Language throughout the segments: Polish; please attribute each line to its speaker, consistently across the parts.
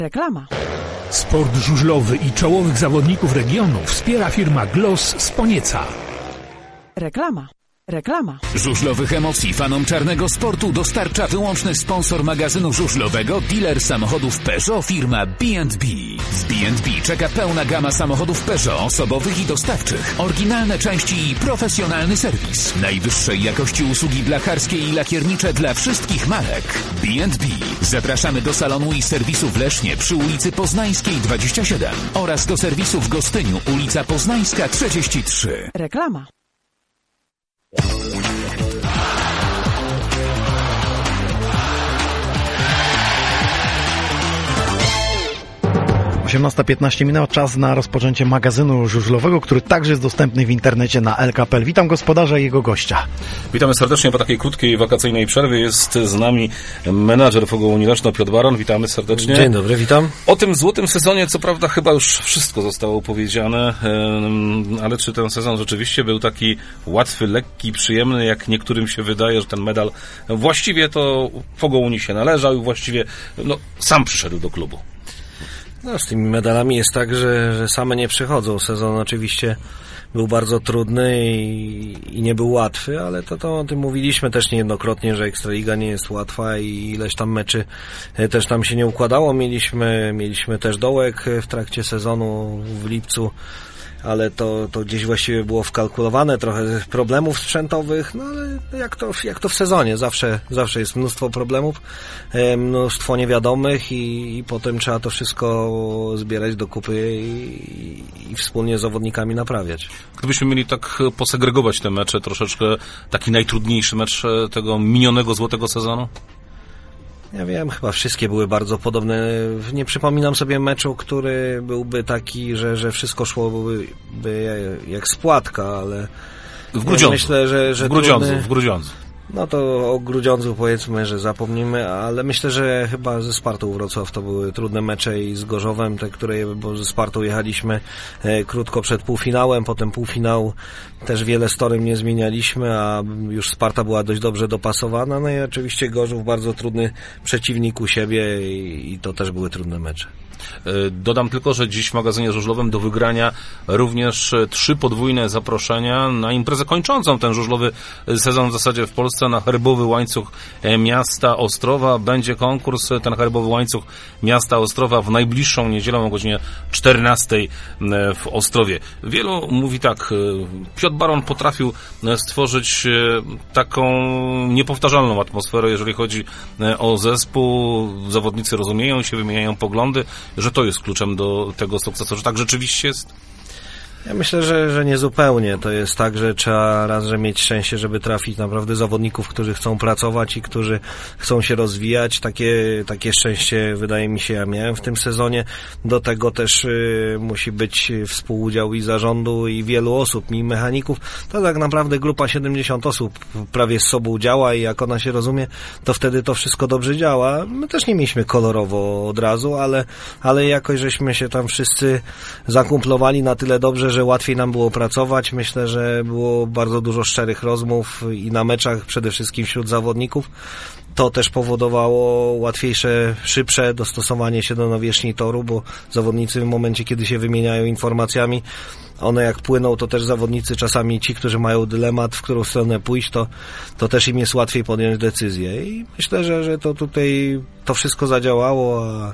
Speaker 1: Reklama.
Speaker 2: Sport żużlowy i czołowych zawodników regionu wspiera firma Gloss z Ponieca.
Speaker 1: Reklama. Reklama.
Speaker 3: Żużlowych emocji fanom czarnego sportu dostarcza wyłączny sponsor magazynu żużlowego, dealer samochodów Peugeot, firma B&B. W B&B czeka pełna gama samochodów Peugeot, osobowych i dostawczych, oryginalne części i profesjonalny serwis. Najwyższej jakości usługi blacharskie i lakiernicze dla wszystkich marek. B&B. Zapraszamy do salonu i serwisu w Lesznie przy ulicy Poznańskiej 27 oraz do serwisu w Gostyniu, ulica Poznańska 33.
Speaker 1: Reklama.
Speaker 4: 18:15 minęła, czas na rozpoczęcie magazynu żużlowego, który także jest dostępny w internecie na LKP.pl. Witam gospodarza i jego gościa.
Speaker 5: Witamy serdecznie po takiej krótkiej wakacyjnej przerwie. Jest z nami menadżer Fogołuni Leszno, Piotr Baron. Witamy serdecznie.
Speaker 6: Dzień dobry, witam.
Speaker 5: O tym złotym sezonie, co prawda, chyba już wszystko zostało powiedziane, ale czy ten sezon rzeczywiście był taki łatwy, lekki, przyjemny, jak niektórym się wydaje, że ten medal właściwie to Fogołuni się należał i właściwie sam przyszedł do klubu.
Speaker 6: No, z tymi medalami jest tak, że same nie przychodzą. Sezon oczywiście był bardzo trudny i nie był łatwy, ale to o tym mówiliśmy też niejednokrotnie, że Ekstraliga nie jest łatwa i ileś tam meczy też tam się nie układało. Mieliśmy też dołek w trakcie sezonu w lipcu, ale to gdzieś właściwie było wkalkulowane, trochę problemów sprzętowych, no ale jak to w sezonie, zawsze jest mnóstwo problemów, mnóstwo niewiadomych i potem trzeba to wszystko zbierać do kupy i wspólnie z zawodnikami naprawiać.
Speaker 5: Gdybyśmy mieli tak posegregować te mecze, troszeczkę taki najtrudniejszy mecz tego minionego złotego sezonu?
Speaker 6: Ja wiem, chyba wszystkie były bardzo podobne. Nie przypominam sobie meczu, który byłby taki, że wszystko szłoby jak spłatka, ale
Speaker 5: w Grudziądzu.
Speaker 6: Myślę, że
Speaker 5: w Grudziądzu.
Speaker 6: No to o Grudziądzu powiedzmy, że zapomnimy, ale myślę, że chyba ze Spartą Wrocław to były trudne mecze i z Gorzowem, bo ze Spartą jechaliśmy krótko przed półfinałem, potem półfinał też wiele z torem nie zmienialiśmy, a już Sparta była dość dobrze dopasowana, no i oczywiście Gorzów bardzo trudny przeciwnik u siebie i to też były trudne mecze.
Speaker 5: Dodam tylko, że dziś w magazynie żużlowym do wygrania również 3 podwójne zaproszenia na imprezę kończącą ten żużlowy sezon w zasadzie w Polsce, na herbowy łańcuch miasta Ostrowa. Będzie konkurs, ten herbowy łańcuch miasta Ostrowa w najbliższą niedzielę o godzinie 14 w Ostrowie. Wielu mówi tak, Piotr Baron potrafił stworzyć taką niepowtarzalną atmosferę, jeżeli chodzi o zespół. Zawodnicy rozumieją się, wymieniają poglądy, że to jest kluczem do tego sukcesu, że tak rzeczywiście jest?
Speaker 6: Ja myślę, że nie zupełnie. To jest tak, że trzeba raz, że mieć szczęście, żeby trafić naprawdę zawodników, którzy chcą pracować i którzy chcą się rozwijać. Takie szczęście, wydaje mi się, ja miałem w tym sezonie. Do tego też musi być współudział i zarządu i wielu osób, i mechaników. To tak naprawdę grupa 70 osób prawie z sobą działa i jak ona się rozumie, to wtedy to wszystko dobrze działa. My też nie mieliśmy kolorowo od razu, ale jakoś żeśmy się tam wszyscy zakumplowali na tyle dobrze, że łatwiej nam było pracować. Myślę, że było bardzo dużo szczerych rozmów i na meczach, przede wszystkim wśród zawodników. To też powodowało łatwiejsze, szybsze dostosowanie się do nawierzchni toru, bo zawodnicy w momencie, kiedy się wymieniają informacjami, one jak płyną, to też zawodnicy czasami ci, którzy mają dylemat, w którą stronę pójść, to też im jest łatwiej podjąć decyzję. I myślę, że to tutaj to wszystko zadziałało, a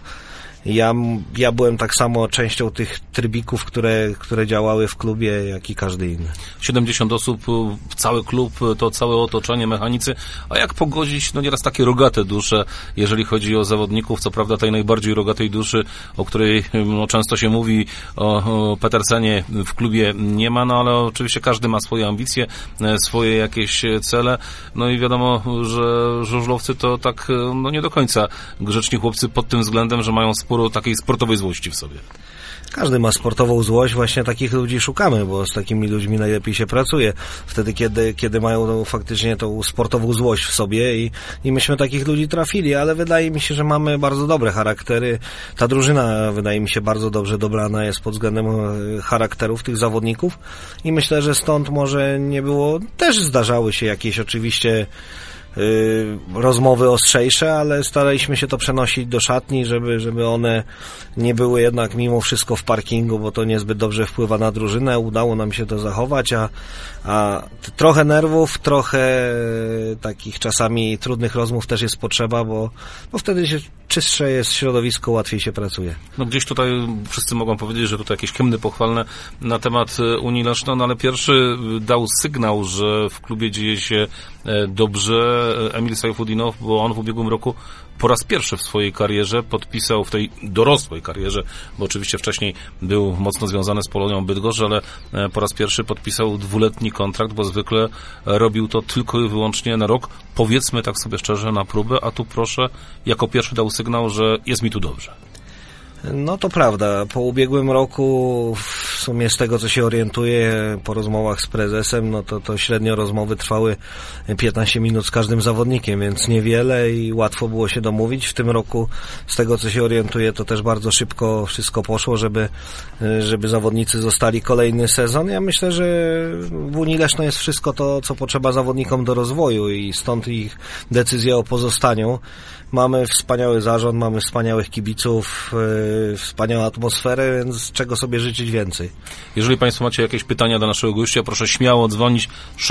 Speaker 6: ja byłem tak samo częścią tych trybików, które działały w klubie, jak i każdy inny.
Speaker 5: 70 osób, cały klub, to całe otoczenie, mechanicy. A jak pogodzić, nieraz takie rogate dusze, jeżeli chodzi o zawodników, co prawda tej najbardziej rogatej duszy, o której często się mówi, o Petersenie w klubie nie ma, ale oczywiście każdy ma swoje ambicje, swoje jakieś cele, i wiadomo, że żużlowcy to tak, nie do końca grzeczni chłopcy pod tym względem, że mają sporo takiej sportowej złości w sobie.
Speaker 6: Każdy ma sportową złość, właśnie takich ludzi szukamy, bo z takimi ludźmi najlepiej się pracuje. Wtedy, kiedy mają faktycznie tą sportową złość w sobie i myśmy takich ludzi trafili, ale wydaje mi się, że mamy bardzo dobre charaktery. Ta drużyna, wydaje mi się, bardzo dobrze dobrana jest pod względem charakterów tych zawodników i myślę, że stąd może nie było, też zdarzały się jakieś oczywiście rozmowy ostrzejsze, ale staraliśmy się to przenosić do szatni, żeby one nie były jednak mimo wszystko w parkingu, bo to niezbyt dobrze wpływa na drużynę. Udało nam się to zachować, a trochę nerwów, trochę takich czasami trudnych rozmów też jest potrzeba, bo wtedy się czystsze jest środowisko, łatwiej się pracuje.
Speaker 5: No gdzieś tutaj wszyscy mogą powiedzieć, że tutaj jakieś hymny pochwalne na temat Unii Leszno, no ale pierwszy dał sygnał, że w klubie dzieje się dobrze Emil Sajfudinow, bo on w ubiegłym roku po raz pierwszy w swojej karierze podpisał, w tej dorosłej karierze, bo oczywiście wcześniej był mocno związany z Polonią Bydgoszcz, ale po raz pierwszy podpisał 2-letni kontrakt, bo zwykle robił to tylko i wyłącznie na rok, powiedzmy tak sobie szczerze, na próbę, a tu proszę, jako pierwszy dał sygnał, że jest mi tu dobrze.
Speaker 6: No to prawda. Po ubiegłym roku, w sumie z tego co się orientuję, po rozmowach z prezesem, no to średnio rozmowy trwały 15 minut z każdym zawodnikiem, więc niewiele i łatwo było się domówić. W tym roku, z tego co się orientuję, to też bardzo szybko wszystko poszło, żeby zawodnicy zostali kolejny sezon. Ja myślę, że w Unii Leszno jest wszystko to, co potrzeba zawodnikom do rozwoju i stąd ich decyzja o pozostaniu. Mamy wspaniały zarząd, mamy wspaniałych kibiców, wspaniałą atmosferę, więc czego sobie życzyć więcej.
Speaker 5: Jeżeli Państwo macie jakieś pytania do naszego gościa, proszę śmiało dzwonić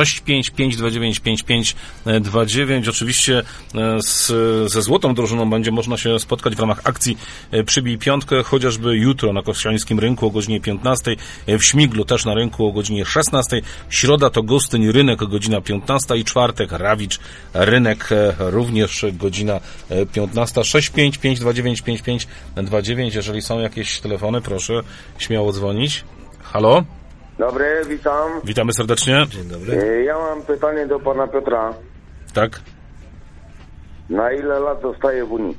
Speaker 5: 655295529. Oczywiście ze Złotą Drużyną będzie można się spotkać w ramach akcji Przybij Piątkę, chociażby jutro na Kościańskim Rynku o godzinie 15, w Śmiglu też na rynku o godzinie 16, środa to Gostyń Rynek, godzina 15 i czwartek Rawicz Rynek, również godzina 15. 655295529. Jeżeli są jakieś telefony, proszę śmiało dzwonić. Halo?
Speaker 7: Dobry, witam.
Speaker 5: Witamy serdecznie.
Speaker 6: Dzień dobry.
Speaker 7: Ja mam pytanie do pana Piotra.
Speaker 5: Tak?
Speaker 7: Na ile lat zostaje w Unii?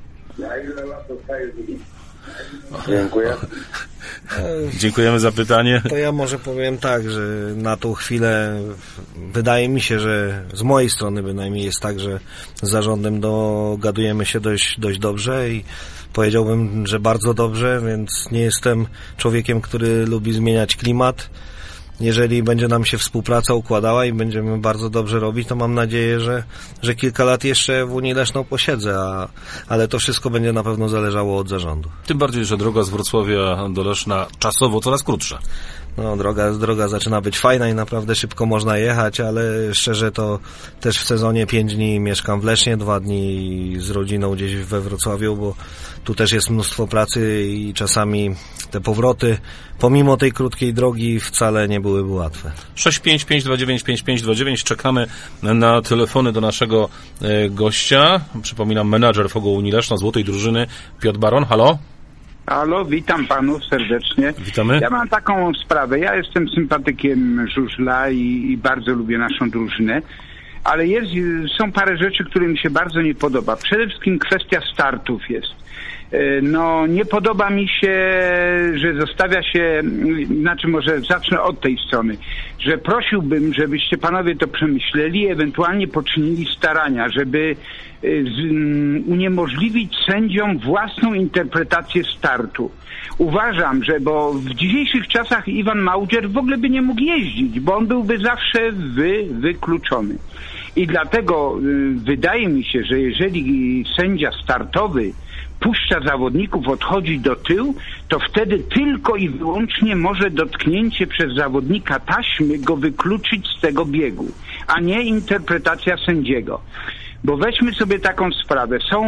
Speaker 7: Dziękuję.
Speaker 5: Dziękujemy za pytanie.
Speaker 6: To ja może powiem tak, że na tą chwilę wydaje mi się, że z mojej strony bynajmniej jest tak, że z zarządem dogadujemy się dość dobrze i powiedziałbym, że bardzo dobrze, więc nie jestem człowiekiem, który lubi zmieniać klimat. Jeżeli będzie nam się współpraca układała i będziemy bardzo dobrze robić, to mam nadzieję, że kilka lat jeszcze w Unii Leszno posiedzę, ale to wszystko będzie na pewno zależało od zarządu.
Speaker 5: Tym bardziej, że droga z Wrocławia do Leszna czasowo coraz krótsza.
Speaker 6: No, droga zaczyna być fajna i naprawdę szybko można jechać, ale szczerze to też w sezonie 5 dni mieszkam w Lesznie, 2 dni z rodziną gdzieś we Wrocławiu, bo tu też jest mnóstwo pracy i czasami te powroty, pomimo tej krótkiej drogi, wcale nie byłyby łatwe.
Speaker 5: 655295529. Czekamy na telefony do naszego gościa. Przypominam, menadżer FOGO Unii Leszno, Złotej Drużyny, Piotr Baron. Halo?
Speaker 8: Halo, witam panów serdecznie.
Speaker 5: Witamy.
Speaker 8: Ja mam taką sprawę. Ja jestem sympatykiem żużla i bardzo lubię naszą drużynę, ale są parę rzeczy, które mi się bardzo nie podoba. Przede wszystkim kwestia startów jest. No, nie podoba mi się, że zostawia się, znaczy może zacznę od tej strony, że prosiłbym, żebyście panowie to przemyśleli, ewentualnie poczynili starania, żeby uniemożliwić sędziom własną interpretację startu. Uważam, że bo w dzisiejszych czasach Iwan Małdzier w ogóle by nie mógł jeździć, bo on byłby zawsze wykluczony. I dlatego wydaje mi się, że jeżeli sędzia startowy puszcza zawodników, odchodzi do tyłu, to wtedy tylko i wyłącznie może dotknięcie przez zawodnika taśmy go wykluczyć z tego biegu, a nie interpretacja sędziego. Bo weźmy sobie taką sprawę. Są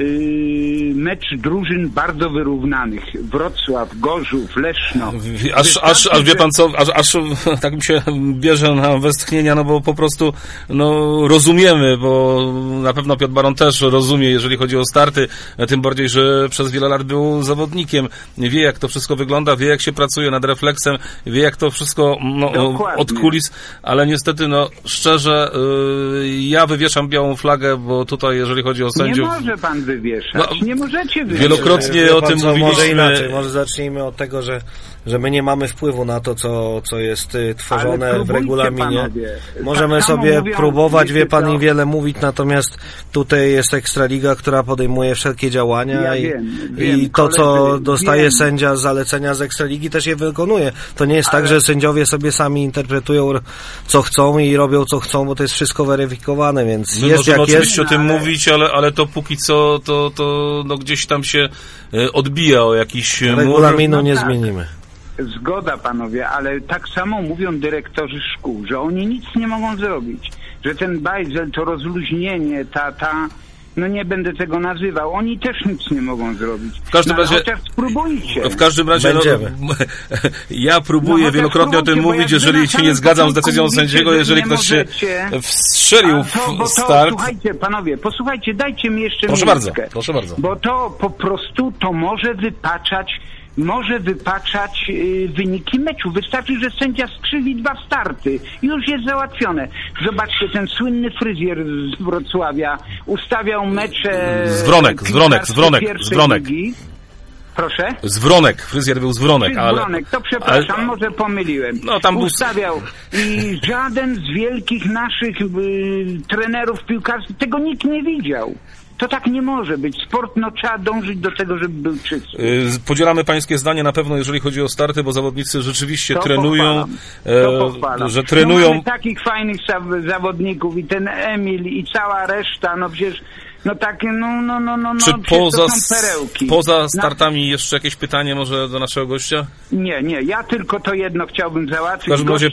Speaker 8: mecz drużyn bardzo wyrównanych. Wrocław, Gorzów, Leszno.
Speaker 5: Aż wie pan co, aż tak mi się bierze na westchnienia, no bo po prostu rozumiemy, bo na pewno Piotr Baron też rozumie, jeżeli chodzi o starty, tym bardziej, że przez wiele lat był zawodnikiem. Wie, jak to wszystko wygląda, wie, jak się pracuje nad refleksem, wie, jak to wszystko od kulis, ale niestety, szczerze, ja wywieszam białą flagę, bo tutaj, jeżeli chodzi o sędziów...
Speaker 8: Nie może pan wywieszać, nie możecie wywieszać.
Speaker 5: Wielokrotnie o tym mówiliśmy.
Speaker 6: Może inaczej, może zacznijmy od tego, że że my nie mamy wpływu na to, co jest tworzone w regulaminie.
Speaker 8: Panowie.
Speaker 6: Możemy
Speaker 8: Tak
Speaker 6: sobie
Speaker 8: mówią,
Speaker 6: próbować, wie pan,
Speaker 8: to...
Speaker 6: i wiele mówić, natomiast tutaj jest Ekstraliga, która podejmuje wszelkie działania
Speaker 8: wiem,
Speaker 6: i to, co
Speaker 8: koledzy,
Speaker 6: dostaje sędzia z zalecenia z Ekstraligi, też je wykonuje. To nie jest tak, że sędziowie sobie sami interpretują, co chcą i robią, co chcą, bo to jest wszystko weryfikowane, więc
Speaker 5: My
Speaker 6: jest
Speaker 5: możemy
Speaker 6: jak
Speaker 5: oczywiście
Speaker 6: jest.
Speaker 5: o tym mówić, ale to póki co to no gdzieś tam się odbija o jakiś
Speaker 6: Regulaminu nie
Speaker 8: tak.
Speaker 6: zmienimy.
Speaker 8: Zgoda, panowie, ale tak samo mówią dyrektorzy szkół, że oni nic nie mogą zrobić, że ten bajzel, to rozluźnienie, no nie będę tego nazywał, oni też nic nie mogą zrobić.
Speaker 5: W każdym razie,
Speaker 8: chociaż spróbujcie.
Speaker 5: W każdym razie ja próbuję wielokrotnie o tym mówić, jeżeli się nie zgadzam z decyzją sędziego, jeżeli ktoś się wstrzelił w start.
Speaker 8: Słuchajcie, panowie, posłuchajcie, dajcie mi jeszcze
Speaker 5: proszę
Speaker 8: minutkę.
Speaker 5: Proszę bardzo.
Speaker 8: Bo to po prostu to może wypaczać wyniki meczu. Wystarczy, że sędzia skrzywi 2 starty. Już jest załatwione. Zobaczcie, ten słynny fryzjer z Wrocławia ustawiał mecze...
Speaker 5: Z Wronek.
Speaker 8: Proszę?
Speaker 5: Z Wronek, fryzjer był z Wronek, ale...
Speaker 8: Wronek, to przepraszam, może pomyliłem.
Speaker 5: No, tam
Speaker 8: ustawiał i żaden z wielkich naszych trenerów piłkarskich tego nikt nie widział. To tak nie może być. Sport, trzeba dążyć do tego, żeby był czysty.
Speaker 5: Podzielamy pańskie zdanie na pewno, jeżeli chodzi o starty, bo zawodnicy rzeczywiście trenują, że trenują...
Speaker 8: Mamy takich fajnych zawodników i ten Emil i cała reszta, przecież...
Speaker 5: Czy
Speaker 8: to są perełki.
Speaker 5: poza startami jeszcze jakieś pytanie może do naszego gościa?
Speaker 8: Nie, ja tylko to jedno chciałbym załatwić.
Speaker 5: W każdym razie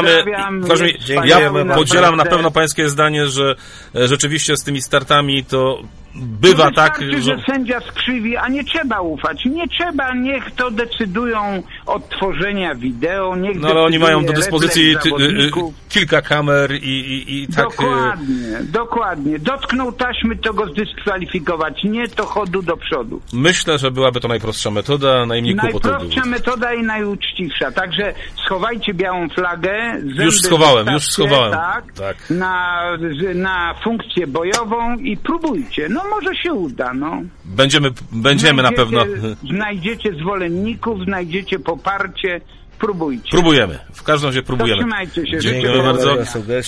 Speaker 5: podzielam na pewno pańskie zdanie, że rzeczywiście z tymi startami to bywa tak,
Speaker 8: że sędzia skrzywi, a nie trzeba ufać. Nie trzeba, niech to decydują od tworzenia wideo, niech
Speaker 5: ale oni mają do dyspozycji kilka kamer i tak...
Speaker 8: Dokładnie. Dotknął taśmy, to go zdyskwalifikować. Nie, to chodu do przodu.
Speaker 5: Myślę, że byłaby to najprostsza metoda, najmniej kłopotowa.
Speaker 8: Najprostsza metoda i najuczciwsza. Także schowajcie białą flagę.
Speaker 5: Już schowałem.
Speaker 8: Tak. Na funkcję bojową i próbujcie. Może się uda,
Speaker 5: Będziemy na pewno.
Speaker 8: Znajdziecie zwolenników, znajdziecie poparcie. Próbujcie.
Speaker 5: Próbujemy. W każdym razie próbujemy.
Speaker 8: Trzymajcie się.
Speaker 5: Dziękuję bardzo.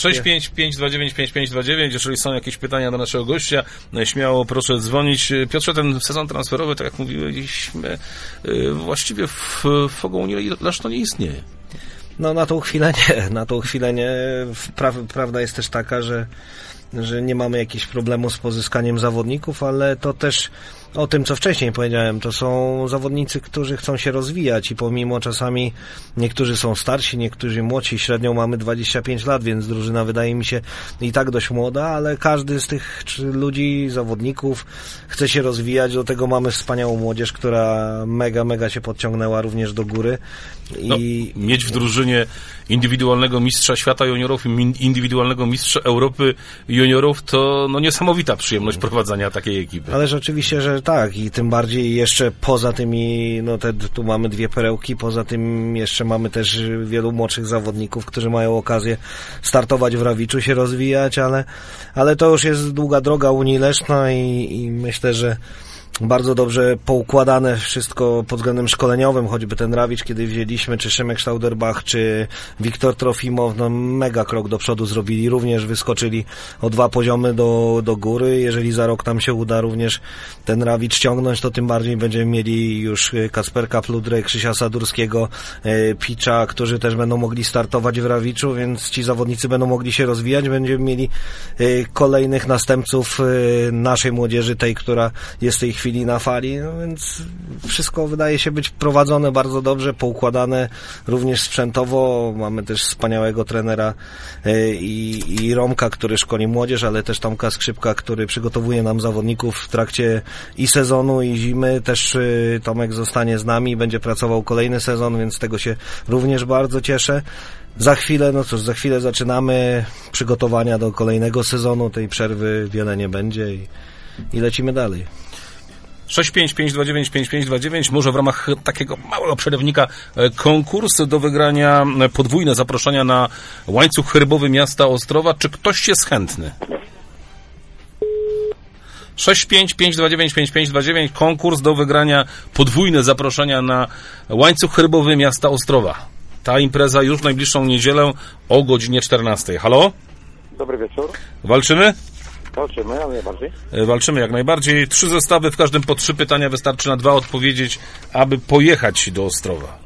Speaker 5: 655295529. Jeżeli są jakieś pytania do naszego gościa, śmiało proszę dzwonić. Piotrze, ten sezon transferowy, tak jak mówiliśmy, właściwie w Fogołu to nie istnieje.
Speaker 6: Na tą chwilę nie. Prawda jest też taka, że nie mamy jakichś problemów z pozyskaniem zawodników, ale to też o tym, co wcześniej powiedziałem, to są zawodnicy, którzy chcą się rozwijać i pomimo czasami niektórzy są starsi, niektórzy młodsi, średnią mamy 25 lat, więc drużyna wydaje mi się i tak dość młoda, ale każdy z tych ludzi, zawodników chce się rozwijać, do tego mamy wspaniałą młodzież, która mega się podciągnęła również do góry.
Speaker 5: Mieć w drużynie indywidualnego mistrza świata juniorów i indywidualnego mistrza Europy juniorów to niesamowita przyjemność prowadzenia takiej ekipy.
Speaker 6: Ale rzeczywiście, że tak i tym bardziej jeszcze poza tymi, tu mamy 2 perełki, poza tym jeszcze mamy też wielu młodszych zawodników, którzy mają okazję startować w Rawiczu, się rozwijać, ale to już jest długa droga Unii Leszna i myślę, że bardzo dobrze poukładane wszystko pod względem szkoleniowym, choćby ten Rawicz, kiedy wzięliśmy, czy Szymek Stauderbach, czy Wiktor Trofimow, mega krok do przodu zrobili, również wyskoczyli o 2 poziomy do góry. Jeżeli za rok nam się uda również ten Rawicz ciągnąć, to tym bardziej będziemy mieli już Kacperka Pludrę, Krzysia Sadurskiego, Picza, którzy też będą mogli startować w Rawiczu, więc ci zawodnicy będą mogli się rozwijać, będziemy mieli kolejnych następców naszej młodzieży, tej, która jest w tej chwili na fali, więc wszystko wydaje się być prowadzone bardzo dobrze, poukładane również sprzętowo. Mamy też wspaniałego trenera i Romka, który szkoli młodzież, ale też Tomka Skrzypka, który przygotowuje nam zawodników w trakcie i sezonu, i zimy. Też Tomek zostanie z nami, będzie pracował kolejny sezon, więc z tego się również bardzo cieszę. Za chwilę zaczynamy przygotowania do kolejnego sezonu, tej przerwy wiele nie będzie i lecimy dalej.
Speaker 5: 655295529, może w ramach takiego małego przerywnika konkurs do wygrania podwójne zaproszenia na łańcuch herbowy miasta Ostrowa. Czy ktoś jest chętny? 655295529, konkurs do wygrania, podwójne zaproszenia na łańcuch herbowy miasta Ostrowa. Ta impreza już w najbliższą niedzielę o godzinie 14. Halo?
Speaker 9: Dobry wieczór.
Speaker 5: Walczymy?
Speaker 9: Walczymy, jak najbardziej.
Speaker 5: Walczymy jak najbardziej. 3 zestawy, w każdym po 3 pytania, wystarczy na 2 odpowiedzieć, aby pojechać do Ostrowa.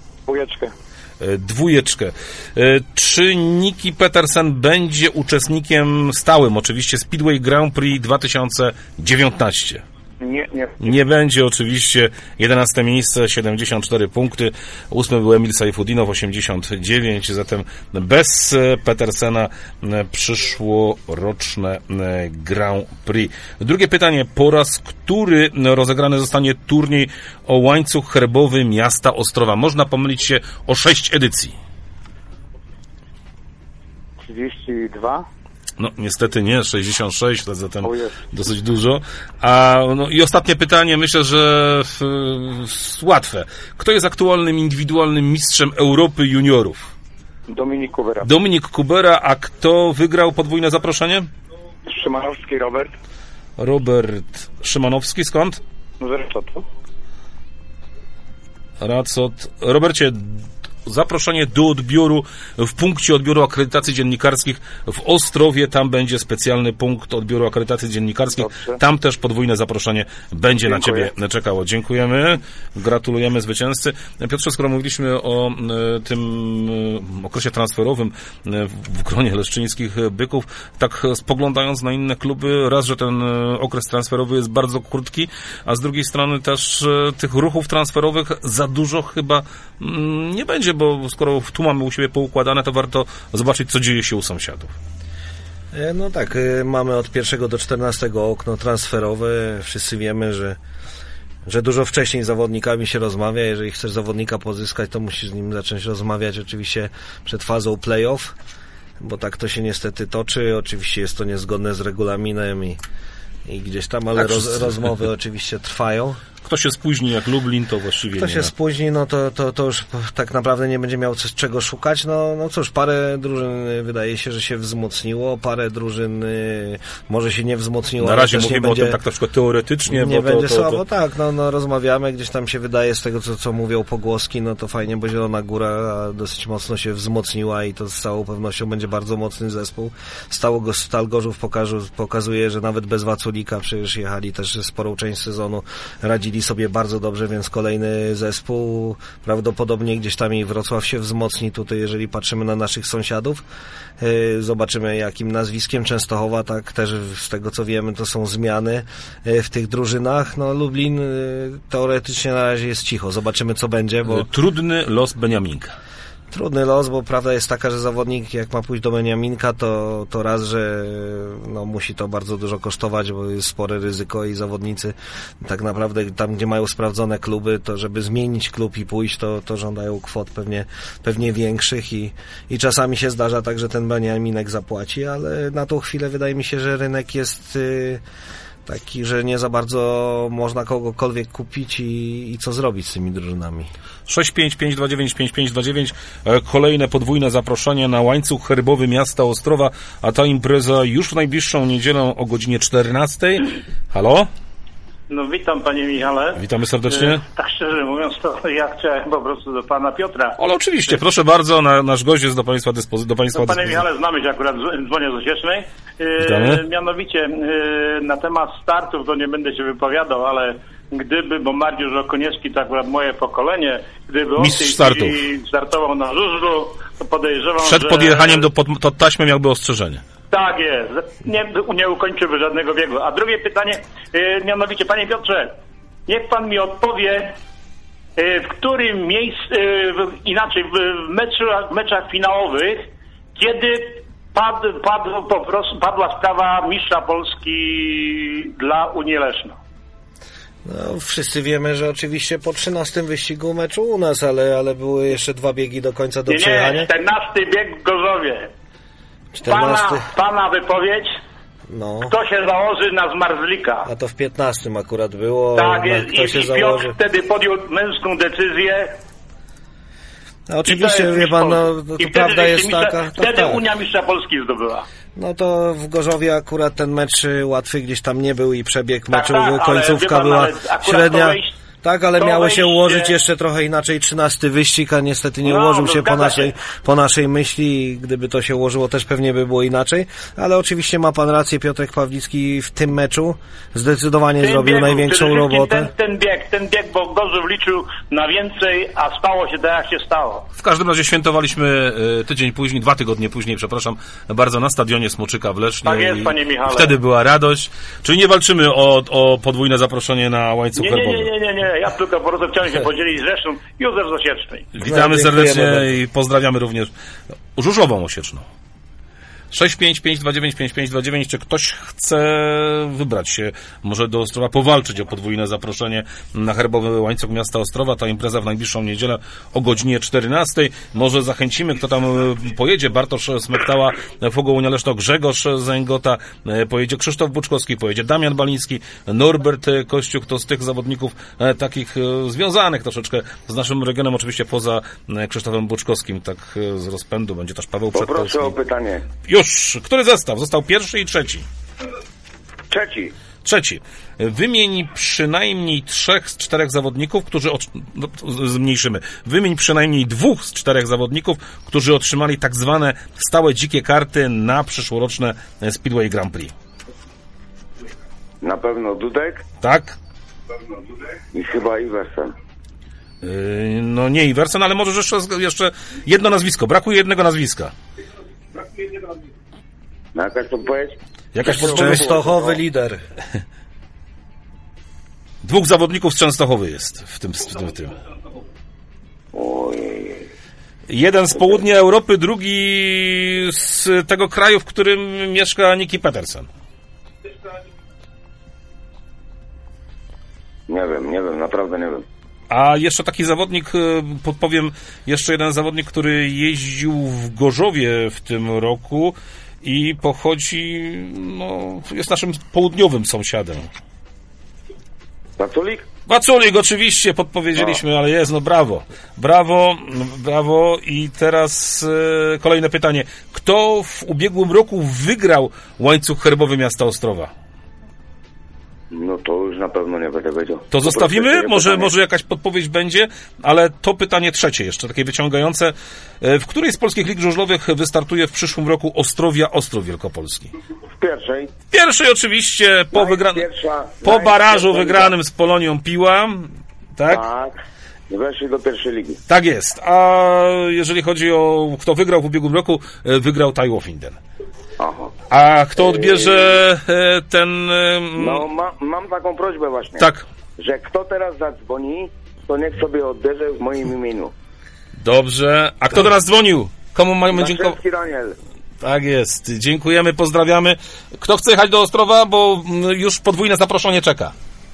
Speaker 5: 2. Czy Niki Petersen będzie uczestnikiem stałym, oczywiście Speedway Grand Prix 2019?
Speaker 9: Nie.
Speaker 5: Nie będzie oczywiście. 11 miejsce, 74 punkty. 8 był Emil Sajfudinow, 89. Zatem bez Petersena przyszłoroczne Grand Prix. Drugie pytanie. Po raz który rozegrany zostanie turniej o łańcuch herbowy miasta Ostrowa? Można pomylić się o 6 edycji.
Speaker 9: 32.
Speaker 5: No, niestety nie, 66, to zatem dosyć dużo. I ostatnie pytanie, myślę, że łatwe. Kto jest aktualnym indywidualnym mistrzem Europy juniorów? Dominik Kubera, a kto wygrał podwójne zaproszenie?
Speaker 9: Szymanowski Robert.
Speaker 5: Robert Szymanowski, skąd?
Speaker 9: Z Racotu.
Speaker 5: Racot. Robercie, zaproszenie do odbioru w punkcie odbioru akredytacji dziennikarskich w Ostrowie. Tam będzie specjalny punkt odbioru akredytacji dziennikarskich. Dobrze. Tam też podwójne zaproszenie będzie na Ciebie czekało. Dziękujemy. Gratulujemy zwycięzcy. Piotrze, skoro mówiliśmy o tym okresie transferowym w gronie leszczyńskich byków, tak spoglądając na inne kluby, raz, że ten okres transferowy jest bardzo krótki, a z drugiej strony też tych ruchów transferowych za dużo chyba nie będzie, bo skoro tu mamy u siebie poukładane, to warto zobaczyć, co dzieje się u sąsiadów.
Speaker 6: No tak, mamy od 1 do 14 okno transferowe. Wszyscy wiemy, że dużo wcześniej z zawodnikami się rozmawia. Jeżeli chcesz zawodnika pozyskać, to musisz z nim zacząć rozmawiać oczywiście przed fazą play-off, bo tak to się niestety toczy. Oczywiście jest to niezgodne z regulaminem i gdzieś tam, ale rozmowy oczywiście trwają.
Speaker 5: Kto się spóźni jak Lublin, to właściwie
Speaker 6: Kto się spóźni, no to już tak naprawdę nie będzie miał czego szukać. No cóż, parę drużyn wydaje się, że się wzmocniło, parę drużyn może się nie wzmocniło.
Speaker 5: Na razie mówimy o tym tak troszkę teoretycznie.
Speaker 6: Nie będzie słabo, tak, no rozmawiamy, gdzieś tam się wydaje z tego, co mówią pogłoski, no to fajnie, bo Zielona Góra dosyć mocno się wzmocniła i to z całą pewnością będzie bardzo mocny zespół. Stal Gorzów pokazuje, że nawet bez Waculika przecież jechali też sporą część sezonu, radzili sobie bardzo dobrze, więc kolejny zespół, prawdopodobnie gdzieś tam i Wrocław się wzmocni tutaj, jeżeli patrzymy na naszych sąsiadów. Zobaczymy, jakim nazwiskiem. Częstochowa, tak, też z tego co wiemy, to są zmiany w tych drużynach. No Lublin teoretycznie na razie jest cicho. Zobaczymy, co będzie, bo...
Speaker 5: Trudny los Beniaminka.
Speaker 6: Trudny los, bo prawda jest taka, że zawodnik jak ma pójść do Beniaminka, to raz, że no, musi to bardzo dużo kosztować, bo jest spore ryzyko i zawodnicy tak naprawdę tam, gdzie mają sprawdzone kluby, to żeby zmienić klub i pójść, to żądają kwot pewnie większych i czasami się zdarza tak, że ten Beniaminek zapłaci, ale na tą chwilę wydaje mi się, że rynek jest taki, że nie za bardzo można kogokolwiek kupić i co zrobić z tymi drużynami.
Speaker 5: 655295529, kolejne podwójne zaproszenie na łańcuch herbowy miasta Ostrowa, a ta impreza już w najbliższą niedzielę o godzinie 14. Halo?
Speaker 10: No witam panie Michale.
Speaker 5: Witamy serdecznie.
Speaker 10: Tak szczerze mówiąc, to ja chciałem po prostu do pana Piotra.
Speaker 5: Ale oczywiście, proszę bardzo, nasz gość jest do państwa dyspozycji.
Speaker 10: Panie Michale, znamy się akurat, dzwonię z Osiecznej. Mianowicie na temat startów to nie będę się wypowiadał, ale gdyby, bo Mariusz Okoniewski to akurat moje pokolenie, gdyby on w tej chwili startował na żużlu, to podejrzewam,
Speaker 5: przed podjechaniem do taśmy miałby ostrzeżenie.
Speaker 10: Tak jest. Nie ukończyłby żadnego biegu. A drugie pytanie, mianowicie, panie Piotrze, niech pan mi odpowie, w którym miejscu, inaczej, w meczach finałowych, kiedy padła sprawa mistrza Polski dla Unii Leszno.
Speaker 6: No, wszyscy wiemy, że oczywiście po 13 wyścigu meczu u nas, ale były jeszcze 2 biegi do końca do przejechania.
Speaker 10: 14 bieg w Gorzowie.
Speaker 6: 14.
Speaker 10: Pana wypowiedź,
Speaker 6: no.
Speaker 10: Kto się założy na Zmarzlika?
Speaker 6: A to w 15 akurat było.
Speaker 10: Tak jest, i Piotr wtedy podjął męską decyzję.
Speaker 6: A oczywiście, wie pan, no, to prawda jest taka...
Speaker 10: Wtedy Unia Mistrza Polski zdobyła.
Speaker 6: No to w Gorzowie akurat ten mecz łatwy gdzieś tam nie był i przebieg meczu, końcówka
Speaker 10: pan,
Speaker 6: była średnia. Tak, ale miało się ułożyć jeszcze trochę inaczej 13 wyścig, a niestety nie ułożył się po naszej myśli. Gdyby to się ułożyło, też pewnie by było inaczej. Ale oczywiście ma pan rację, Piotrek Pawlicki w tym meczu zdecydowanie zrobił największą robotę.
Speaker 10: Ten bieg, bo Gorzów liczył na więcej, a stało się tak, jak się stało.
Speaker 5: W każdym razie świętowaliśmy tydzień później, 2 tygodnie później, przepraszam, bardzo na stadionie Smoczyka w Lesznie.
Speaker 10: Tak jest, panie Michale.
Speaker 5: Wtedy była radość. Czyli nie walczymy o podwójne zaproszenie na łańcuch herbowy.
Speaker 10: Nie. Ja tylko po prostu chciałem się podzielić z resztą. Józef z Osiecznej.
Speaker 5: Witamy serdecznie i pozdrawiamy również Żużlową Osieczną. 655295529. Czy ktoś chce wybrać się może do Ostrowa, powalczyć o podwójne zaproszenie na herbowy łańcuch miasta Ostrowa? Ta impreza w najbliższą niedzielę o godzinie 14. Może zachęcimy, kto tam pojedzie. Bartosz Smektała, Fogołunia Leszno, Grzegorz Zęgota, pojedzie Krzysztof Buczkowski, pojedzie Damian Baliński, Norbert Kościuk. To z tych zawodników takich związanych troszeczkę z naszym regionem, oczywiście poza Krzysztofem Buczkowskim, tak z rozpędu. Będzie też Paweł Przedpolski.
Speaker 7: Poproszę o pytanie.
Speaker 5: Już. Który zestaw? Został pierwszy i trzeci. Trzeci. Wymień przynajmniej 3 z 4 zawodników, którzy... zmniejszymy. Wymień przynajmniej 2 z 4 zawodników, którzy otrzymali tak zwane stałe dzikie karty na przyszłoroczne Speedway Grand Prix.
Speaker 7: Na pewno Dudek.
Speaker 5: Tak.
Speaker 7: I chyba Iversen.
Speaker 5: No nie Iversen, ale możesz jeszcze jedno nazwisko. Brakuje jednego nazwiska.
Speaker 7: No jakaś podpowiedź?
Speaker 6: Częstochowy lider.
Speaker 5: 2 zawodników z Częstochowy jest w tym.
Speaker 7: Ojej.
Speaker 5: Jeden z południa Europy, drugi z tego kraju, w którym mieszka Niki Petersen.
Speaker 7: Nie wiem, naprawdę nie wiem.
Speaker 5: A jeszcze taki zawodnik, podpowiem, jeszcze jeden zawodnik, który jeździł w Gorzowie w tym roku i pochodzi, jest naszym południowym sąsiadem. Waculik, oczywiście, podpowiedzieliśmy, ale jest, brawo. I teraz kolejne pytanie. Kto w ubiegłym roku wygrał łańcuch herbowy miasta Ostrowa?
Speaker 7: No to już na pewno nie będę wiedział.
Speaker 5: To zostawimy? Może jakaś podpowiedź będzie, ale to pytanie trzecie jeszcze, takie wyciągające. W której z polskich lig żużlowych wystartuje w przyszłym roku Ostrów Wielkopolski?
Speaker 7: W pierwszej.
Speaker 5: W pierwszej oczywiście, po barażu wygranym z Polonią Piła. Tak?
Speaker 7: Weszli do pierwszej ligi.
Speaker 5: Tak jest. A jeżeli chodzi o kto wygrał w ubiegłym roku, wygrał Tajwofinden.
Speaker 7: Aha.
Speaker 5: A kto odbierze ten...
Speaker 7: No, mam taką prośbę właśnie.
Speaker 5: Tak.
Speaker 7: Że kto teraz zadzwoni, to niech sobie odbierze w moim imieniu.
Speaker 5: Dobrze. A kto do nas dzwonił? Komu mamy dziękować?
Speaker 7: Daniel.
Speaker 5: Tak jest. Dziękujemy, pozdrawiamy. Kto chce jechać do Ostrowa, bo już podwójne zaproszenie czeka.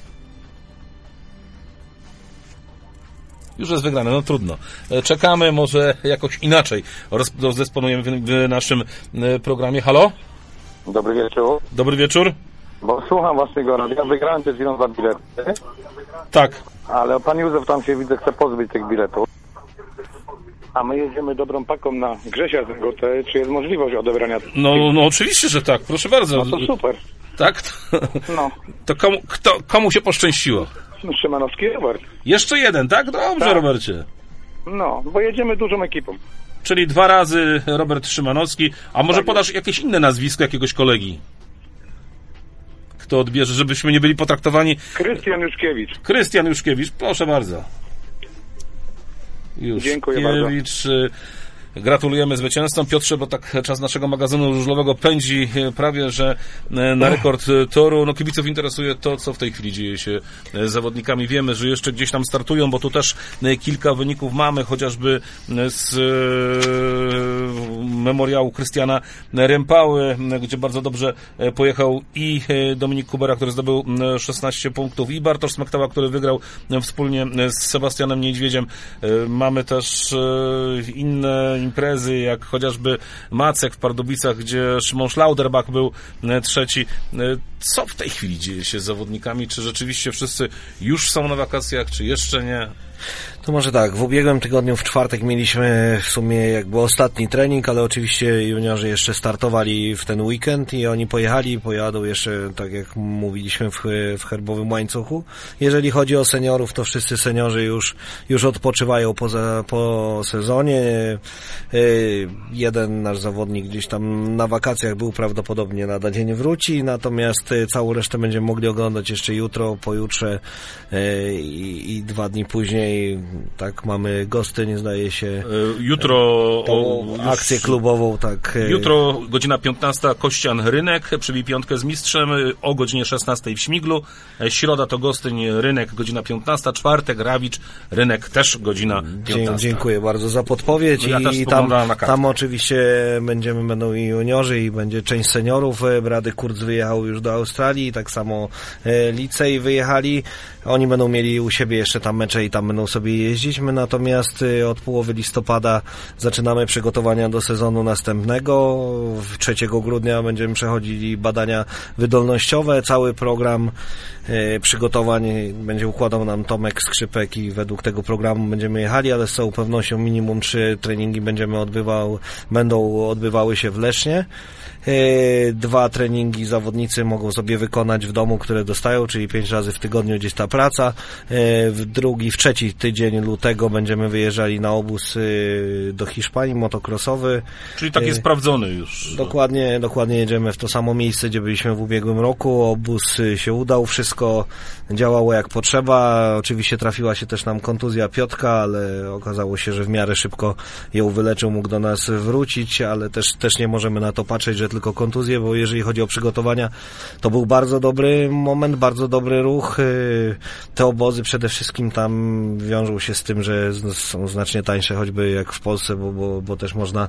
Speaker 5: Już jest wygrane, no trudno. Czekamy, może jakoś inaczej rozdysponujemy w naszym programie. Halo?
Speaker 9: Dobry wieczór.
Speaker 5: Dobry wieczór.
Speaker 9: Bo słucham waszego radia, wygrałem przed chwilą 2 bilety.
Speaker 5: Tak.
Speaker 9: Ale pan Józef tam się, widzę, chce pozbyć tych biletów. A my jedziemy dobrą paką na Grzesia Zęgotę. Czy jest możliwość odebrania?
Speaker 5: No oczywiście, że tak. Proszę bardzo.
Speaker 9: No to super.
Speaker 5: Tak?
Speaker 9: No.
Speaker 5: To komu się poszczęściło?
Speaker 9: Szymanowski Robert.
Speaker 5: Jeszcze jeden, tak? Dobrze, tak. Robercie.
Speaker 9: No, bo jedziemy dużą ekipą.
Speaker 5: Czyli 2 razy Robert Szymanowski. A może tak podasz jakieś inne nazwisko jakiegoś kolegi? Kto odbierze, żebyśmy nie byli potraktowani... Krystian Juszkiewicz, proszę bardzo.
Speaker 9: Dziękuję bardzo.
Speaker 5: Gratulujemy zwycięzcom. Piotrze, bo tak czas naszego magazynu żużlowego pędzi prawie, że na rekord toru. No kibiców interesuje to, co w tej chwili dzieje się z zawodnikami. Wiemy, że jeszcze gdzieś tam startują, bo tu też kilka wyników mamy, chociażby z memoriału Krystiana Rympały, gdzie bardzo dobrze pojechał i Dominik Kubera, który zdobył 16 punktów, i Bartosz Smektała, który wygrał wspólnie z Sebastianem Niedźwiedziem. Mamy też inne imprezy, jak chociażby Macek w Pardubicach, gdzie Szymon Schlauderbach był trzeci. Co w tej chwili dzieje się z zawodnikami? Czy rzeczywiście wszyscy już są na wakacjach, czy jeszcze nie?
Speaker 6: To może tak, w ubiegłym tygodniu w czwartek mieliśmy w sumie jakby ostatni trening, ale oczywiście juniorzy jeszcze startowali w ten weekend i oni pojadą jeszcze, tak jak mówiliśmy, w herbowym łańcuchu. Jeżeli chodzi o seniorów, to wszyscy seniorzy już odpoczywają po sezonie. Jeden nasz zawodnik gdzieś tam na wakacjach był, prawdopodobnie na dzień wróci, natomiast całą resztę będziemy mogli oglądać jeszcze jutro, pojutrze i 2 dni później. Tak, mamy Gostyń, zdaje się.
Speaker 5: Jutro
Speaker 6: akcję klubową, tak.
Speaker 5: Jutro godzina 15, Kościan Rynek, przybij piątkę z mistrzem, o godzinie 16 w Śmiglu. Środa to Gostyń, Rynek, godzina 15, czwartek, Rawicz, Rynek, też godzina 15.
Speaker 6: Dziękuję bardzo za podpowiedź.
Speaker 5: Ja
Speaker 6: i tam oczywiście będą i juniorzy, i będzie część seniorów. Brady Kurz wyjechał już do Australii, tak samo licej wyjechali. Oni będą mieli u siebie jeszcze tam mecze i tam będą sobie jeździć. My natomiast od połowy listopada zaczynamy przygotowania do sezonu następnego. 3 grudnia będziemy przechodzili badania wydolnościowe. Cały program przygotowań będzie układał nam Tomek Skrzypek i według tego programu będziemy jechali, ale z całą pewnością minimum 3 treningi będą odbywały się w Lesznie. 2 treningi zawodnicy mogą sobie wykonać w domu, które dostają, czyli 5 razy w tygodniu gdzieś ta praca. W 3 tydzień lutego będziemy wyjeżdżali na obóz do Hiszpanii, motocrossowy.
Speaker 5: Czyli taki sprawdzony już.
Speaker 6: Dokładnie jedziemy w to samo miejsce, gdzie byliśmy w ubiegłym roku. Obóz się udał, wszystko działało jak potrzeba. Oczywiście trafiła się też nam kontuzja Piotrka, ale okazało się, że w miarę szybko ją wyleczył, mógł do nas wrócić, ale też nie możemy na to patrzeć, że tylko kontuzje, bo jeżeli chodzi o przygotowania, to był bardzo dobry moment, bardzo dobry ruch. Te obozy przede wszystkim tam wiążą się z tym, że są znacznie tańsze, choćby jak w Polsce, bo też można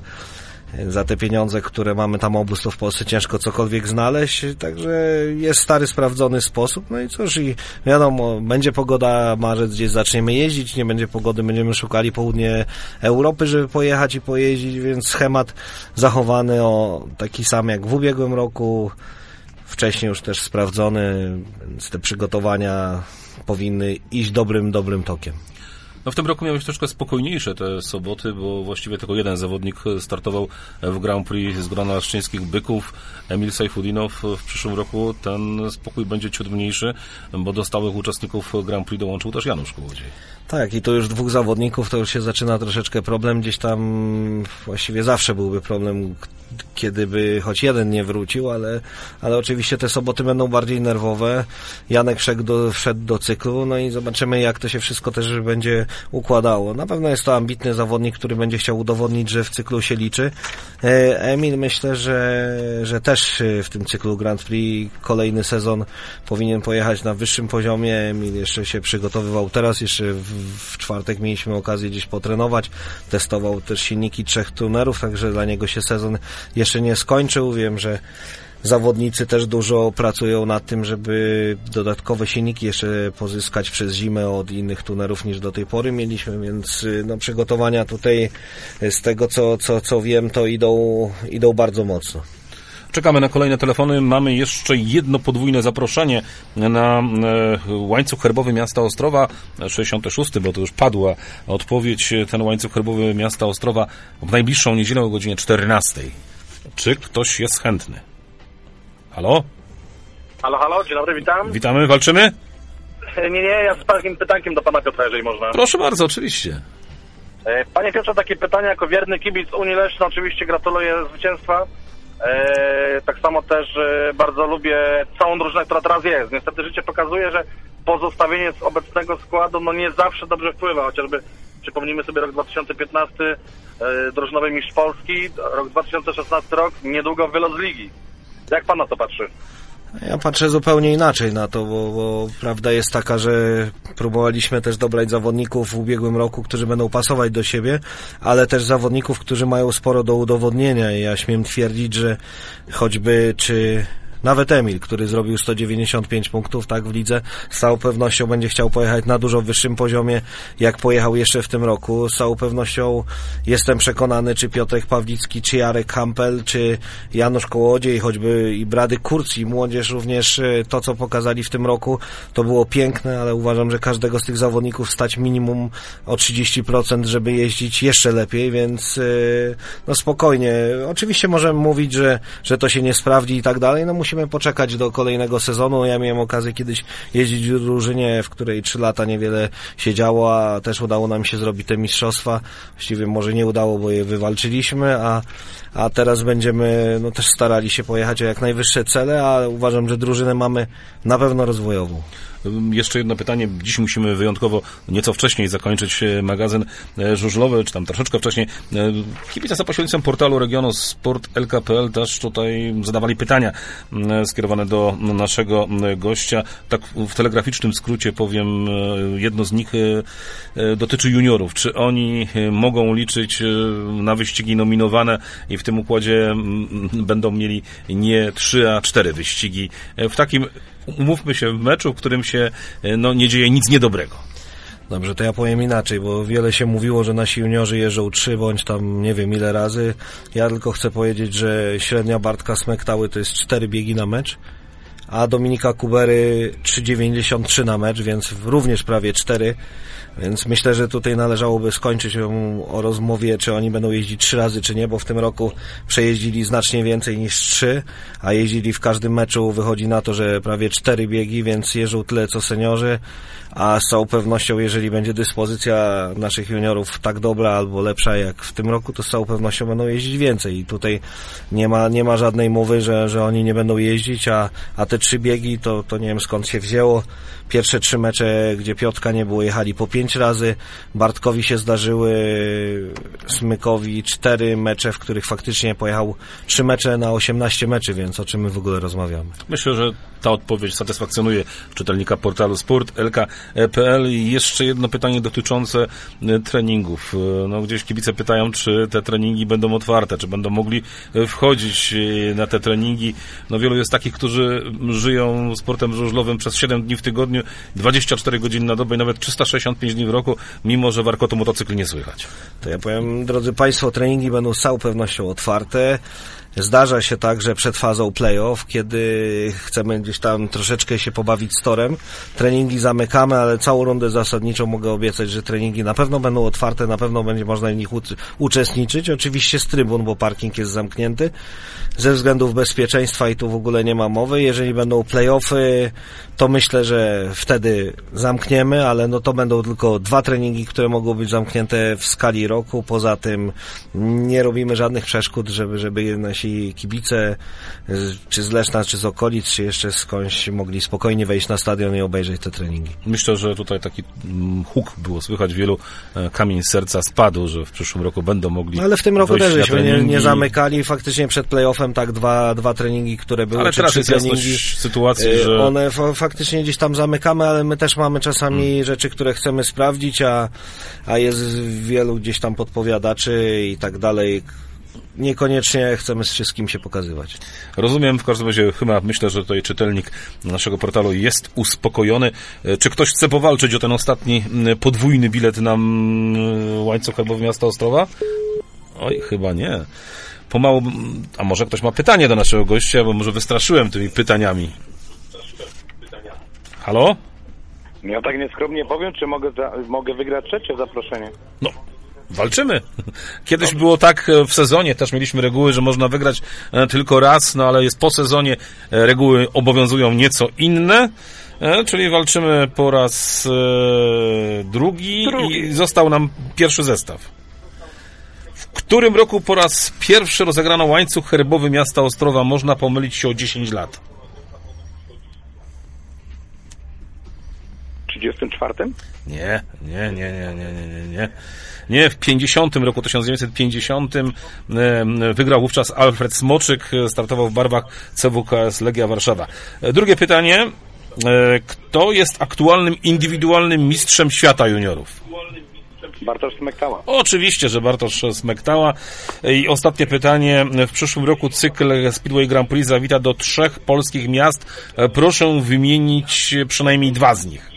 Speaker 6: za te pieniądze, które mamy tam obóz, to w Polsce ciężko cokolwiek znaleźć, także jest stary, sprawdzony sposób. No i cóż, i wiadomo, będzie pogoda, marzec, gdzieś zaczniemy jeździć, nie będzie pogody, będziemy szukali południe Europy, żeby pojechać i pojeździć, więc schemat zachowany taki sam jak w ubiegłym roku, wcześniej już też sprawdzony, więc te przygotowania powinny iść dobrym tokiem.
Speaker 5: No w tym roku miały być troszkę spokojniejsze te soboty, bo właściwie tylko jeden zawodnik startował w Grand Prix z grona szczyńskich byków, Emil Sajfudinow. W przyszłym roku ten spokój będzie ciut mniejszy, bo do stałych uczestników Grand Prix dołączył też Janusz Kołodziej.
Speaker 6: Tak, i to już 2 zawodników, to już się zaczyna troszeczkę problem. Gdzieś tam właściwie zawsze byłby problem, kiedy by choć jeden nie wrócił, ale oczywiście te soboty będą bardziej nerwowe. Janek wszedł do cyklu, no i zobaczymy, jak to się wszystko też będzie układało. Na pewno jest to ambitny zawodnik, który będzie chciał udowodnić, że w cyklu się liczy. Emil, myślę, że też w tym cyklu Grand Prix kolejny sezon powinien pojechać na wyższym poziomie. Emil jeszcze się przygotowywał teraz, jeszcze w czwartek mieliśmy okazję gdzieś potrenować, testował też silniki 3 tunerów, także dla niego się sezon jeszcze nie skończył. Wiem, że zawodnicy też dużo pracują nad tym, żeby dodatkowe silniki jeszcze pozyskać przez zimę od innych tunerów niż do tej pory mieliśmy, więc no, przygotowania tutaj z tego co wiem, to idą bardzo mocno.
Speaker 5: Czekamy na kolejne telefony. Mamy jeszcze jedno podwójne zaproszenie na łańcuch herbowy miasta Ostrowa 66, bo to już padła odpowiedź. Ten łańcuch herbowy miasta Ostrowa w najbliższą niedzielę o godzinie 14. Czy ktoś jest chętny? Halo?
Speaker 11: Halo, dzień dobry, witam.
Speaker 5: Witamy, walczymy?
Speaker 11: Nie, ja z takim pytankiem do pana Piotra, jeżeli można.
Speaker 5: Proszę bardzo, oczywiście.
Speaker 11: Panie Piotrze, takie pytanie jako wierny kibic Unii Leszno, oczywiście gratuluję zwycięstwa. Tak samo też bardzo lubię całą drużynę, która teraz jest. Niestety życie pokazuje, że pozostawienie z obecnego składu no nie zawsze dobrze wpływa, chociażby przypomnijmy sobie rok 2015, drużynowy mistrz Polski, rok 2016 rok, niedługo wylot z ligi. Jak pan na to patrzy?
Speaker 6: Ja patrzę zupełnie inaczej na to, bo prawda jest taka, że próbowaliśmy też dobrać zawodników w ubiegłym roku, którzy będą pasować do siebie, ale też zawodników, którzy mają sporo do udowodnienia i ja śmiem twierdzić, że choćby czy nawet Emil, który zrobił 195 punktów, tak, w lidze, z całą pewnością będzie chciał pojechać na dużo wyższym poziomie, jak pojechał jeszcze w tym roku. Z całą pewnością jestem przekonany, czy Piotrek Pawlicki, czy Jarek Hampel, czy Janusz Kołodziej, choćby i Brady Kurz i młodzież również, to co pokazali w tym roku, to było piękne, ale uważam, że każdego z tych zawodników stać minimum o 30%, żeby jeździć jeszcze lepiej, więc no spokojnie. Oczywiście możemy mówić, że to się nie sprawdzi i tak dalej, no musimy poczekać do kolejnego sezonu. Ja miałem okazję kiedyś jeździć w drużynie, w której 3 lata niewiele się działo, a też udało nam się zrobić te mistrzostwa. Właściwie może nie udało, bo je wywalczyliśmy, a teraz będziemy no też starali się pojechać o jak najwyższe cele, a uważam, że drużynę mamy na pewno rozwojową.
Speaker 5: Jeszcze jedno pytanie. Dziś musimy wyjątkowo nieco wcześniej zakończyć magazyn żużlowy, czy tam troszeczkę wcześniej. Kibice za pośrednictwem portalu Regionu Sport LK.pl też tutaj zadawali pytania skierowane do naszego gościa. Tak w telegraficznym skrócie powiem, jedno z nich dotyczy juniorów. Czy oni mogą liczyć na wyścigi nominowane i w tym układzie będą mieli nie 3, a 4 wyścigi w takim, umówmy się, w meczu, w którym się nie dzieje nic niedobrego?
Speaker 6: Dobrze, to ja powiem inaczej, bo wiele się mówiło, że nasi juniorzy jeżdżą 3 bądź tam nie wiem ile razy. Ja tylko chcę powiedzieć, że średnia Bartka Smektały to jest 4 biegi na mecz, a Dominika Kubery 3,93 na mecz, więc również prawie 4. Więc myślę, że tutaj należałoby skończyć o rozmowie, czy oni będą jeździć 3 razy, czy nie, bo w tym roku przejeździli znacznie więcej niż 3, a jeździli w każdym meczu, wychodzi na to, że prawie 4 biegi, więc jeżdżą tyle co seniorzy, a z całą pewnością, jeżeli będzie dyspozycja naszych juniorów tak dobra albo lepsza jak w tym roku, to z całą pewnością będą jeździć więcej i tutaj nie ma żadnej mowy, że oni nie będą jeździć, a te 3 biegi to nie wiem skąd się wzięło. Pierwsze 3 mecze, gdzie Piotrka nie było, jechali po 5 razy. Bartkowi się zdarzyły, Smykowi 4 mecze, w których faktycznie pojechał 3 mecze na 18 meczy, więc o czym my w ogóle rozmawiamy?
Speaker 5: Myślę, że ta odpowiedź satysfakcjonuje czytelnika portalu Sport LK.pl. I jeszcze jedno pytanie dotyczące treningów. No, gdzieś kibice pytają, czy te treningi będą otwarte, czy będą mogli wchodzić na te treningi. No, wielu jest takich, którzy żyją sportem żużlowym przez 7 dni w tygodniu, 24 godziny na dobę i nawet 365 dni w roku, mimo że warkotu motocykl nie słychać.
Speaker 6: To ja powiem, drodzy Państwo, treningi będą z całą pewnością otwarte. Zdarza się tak, że przed fazą play-off, kiedy chcemy gdzieś tam troszeczkę się pobawić z torem, treningi zamykamy, ale całą rundę zasadniczą mogę obiecać, że treningi na pewno będą otwarte, na pewno będzie można w nich uczestniczyć. Oczywiście z trybun, bo parking jest zamknięty ze względów bezpieczeństwa i tu w ogóle nie ma mowy. Jeżeli będą play-offy, to myślę, że wtedy zamkniemy, ale no to będą tylko 2 treningi, które mogą być zamknięte w skali roku. Poza tym nie robimy żadnych przeszkód, żeby nasi kibice, czy z Leszna, czy z okolic, czy jeszcze skądś mogli spokojnie wejść na stadion i obejrzeć te treningi.
Speaker 5: Myślę, że tutaj taki huk było słychać, wielu kamień z serca spadł, że w przyszłym roku będą mogli.
Speaker 6: No, ale w tym roku też żeśmy nie zamykali. Faktycznie przed play-offem tak dwa treningi, które były,
Speaker 5: ale
Speaker 6: czy
Speaker 5: teraz
Speaker 6: 3 treningi.
Speaker 5: Sytuacji, że
Speaker 6: one faktycznie gdzieś tam zamykamy, ale my też mamy czasami rzeczy, które chcemy sprawdzić, a jest wielu gdzieś tam podpowiadaczy i tak dalej. Niekoniecznie chcemy z wszystkim się pokazywać.
Speaker 5: Rozumiem, w każdym razie chyba myślę, że tutaj czytelnik naszego portalu jest uspokojony. Czy ktoś chce powalczyć o ten ostatni podwójny bilet na łańcuch herbowy miasta Ostrowa? Oj, chyba nie. Pomału, a może ktoś ma pytanie do naszego gościa, bo może wystraszyłem tymi pytaniami. Halo?
Speaker 9: Ja tak nieskromnie powiem, czy mogę wygrać 3 zaproszenie?
Speaker 5: No, walczymy. Kiedyś było tak w sezonie, też mieliśmy reguły, że można wygrać tylko raz, no ale jest po sezonie, reguły obowiązują nieco inne, czyli walczymy po raz drugi i został nam pierwszy zestaw. W którym roku po raz pierwszy rozegrano łańcuch herbowy miasta Ostrowa? Można pomylić się o 10 lat.
Speaker 9: 34?
Speaker 5: Nie. Nie, w 50 roku, 1950 wygrał wówczas Alfred Smoczyk, startował w barwach CWKS Legia Warszawa. Drugie pytanie. Kto jest aktualnym indywidualnym mistrzem świata juniorów?
Speaker 9: Bartosz Smektała.
Speaker 5: Oczywiście, że Bartosz Smektała. I ostatnie pytanie. W przyszłym roku cykl Speedway Grand Prix zawita do 3 polskich miast. Proszę wymienić przynajmniej 2 z nich.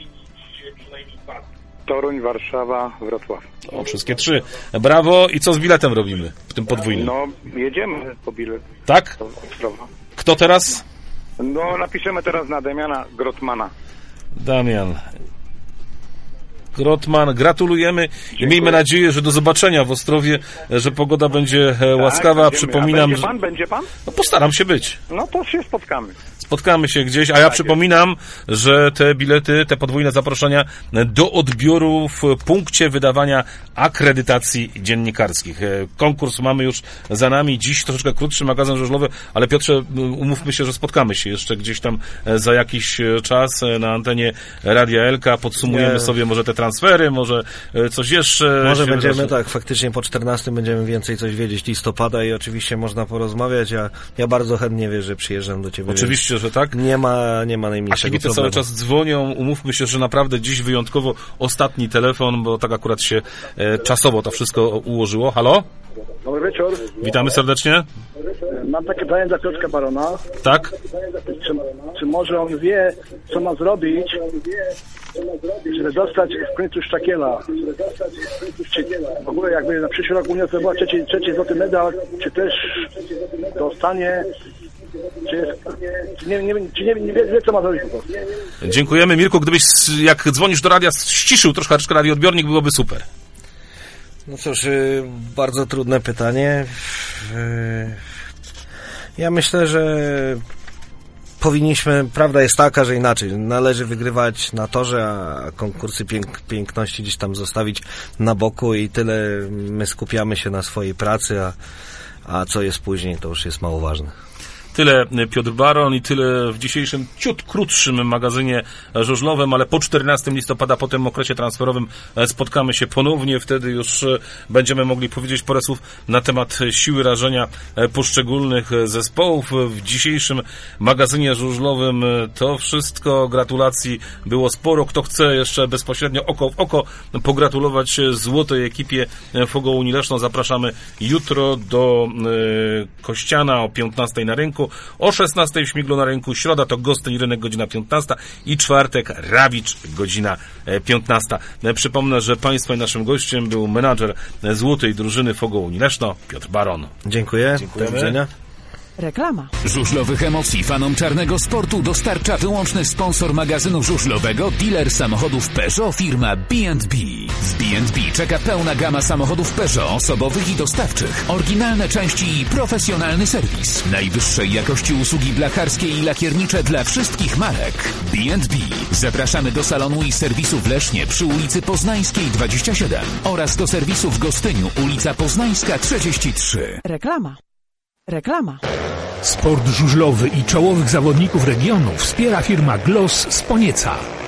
Speaker 9: Toruń, Warszawa, Wrocław.
Speaker 5: O, wszystkie 3. Brawo. I co z biletem robimy w tym podwójnym?
Speaker 9: No, jedziemy po bilet.
Speaker 5: Tak? Kto teraz?
Speaker 9: No, napiszemy teraz na Damiana Grotmana.
Speaker 5: Damian Grotman, gratulujemy. Dziękuję. I miejmy nadzieję, że do zobaczenia w Ostrowie, że pogoda będzie łaskawa.
Speaker 9: Będziemy.
Speaker 5: Przypominam,
Speaker 9: Będzie pan?
Speaker 5: No, postaram się być.
Speaker 9: No to się spotkamy.
Speaker 5: Spotkamy się gdzieś, a ja przypominam, że te bilety, te podwójne zaproszenia do odbioru w punkcie wydawania akredytacji dziennikarskich. Konkurs mamy już za nami, dziś troszeczkę krótszy magazyn żużlowy, ale Piotrze, umówmy się, że spotkamy się jeszcze gdzieś tam za jakiś czas na antenie Radia Elka, podsumujemy sobie może te transfery, może coś jeszcze.
Speaker 6: Może będziemy, tak, faktycznie po 14 będziemy więcej coś wiedzieć listopada i oczywiście można porozmawiać, ja bardzo chętnie wierzę, że przyjeżdżam do Ciebie.
Speaker 5: Oczywiście, że tak.
Speaker 6: Nie ma najmniejszego
Speaker 5: problemu. Cały czas dzwonią, umówmy się, że naprawdę dziś wyjątkowo ostatni telefon, bo tak akurat się czasowo to wszystko ułożyło. Halo?
Speaker 12: Dobry wieczór.
Speaker 5: Witamy serdecznie.
Speaker 12: Mam takie pytanie dla Piotrka Barona.
Speaker 5: Tak?
Speaker 12: Czy może on wie, co ma zrobić, żeby dostać w końcu Sztakiela? Czy w ogóle jakby na przyszły rok Unia zdobyła trzeci złoty medal, czy też dostanie... Czy nie wie, co ma zrobić po prostu.
Speaker 5: Dziękujemy. Mirku, gdybyś, jak dzwonisz do radia, ściszył troszkę radioodbiornik, byłoby super.
Speaker 6: No cóż, bardzo trudne pytanie. Ja myślę, że powinniśmy, prawda jest taka, że inaczej, należy wygrywać na torze, a konkursy piękności gdzieś tam zostawić na boku i tyle my skupiamy się na swojej pracy, a co jest później, to już jest mało ważne.
Speaker 5: Tyle Piotr Baron i tyle w dzisiejszym ciut krótszym magazynie żużlowym, ale po 14 listopada, po tym okresie transferowym spotkamy się ponownie. Wtedy już będziemy mogli powiedzieć parę słów na temat siły rażenia poszczególnych zespołów. W dzisiejszym magazynie żużlowym to wszystko. Gratulacji było sporo. Kto chce jeszcze bezpośrednio oko w oko pogratulować złotej ekipie Fogołuni Leszno, zapraszamy jutro do Kościana o 15 na rynku. O 16 w Śmiglu na rynku, środa to Gostyń Rynek, godzina 15 i czwartek Rawicz, godzina 15. Przypomnę, że Państwa i naszym gościem był menadżer złotej drużyny Fogołuni Leszno, Piotr Baron.
Speaker 6: Dziękuję. Do widzenia.
Speaker 1: Reklama.
Speaker 3: Żużlowych emocji fanom czarnego sportu dostarcza wyłączny sponsor magazynu żużlowego, dealer samochodów Peugeot, firma B&B. W B&B czeka pełna gama samochodów Peugeot, osobowych i dostawczych, oryginalne części i profesjonalny serwis. Najwyższej jakości usługi blacharskie i lakiernicze dla wszystkich marek. B&B. Zapraszamy do salonu i serwisu w Lesznie przy ulicy Poznańskiej 27 oraz do serwisu w Gostyniu, ulica Poznańska 33.
Speaker 1: Reklama.
Speaker 2: Sport żużlowy i czołowych zawodników regionu wspiera firma Gloss z Ponieca.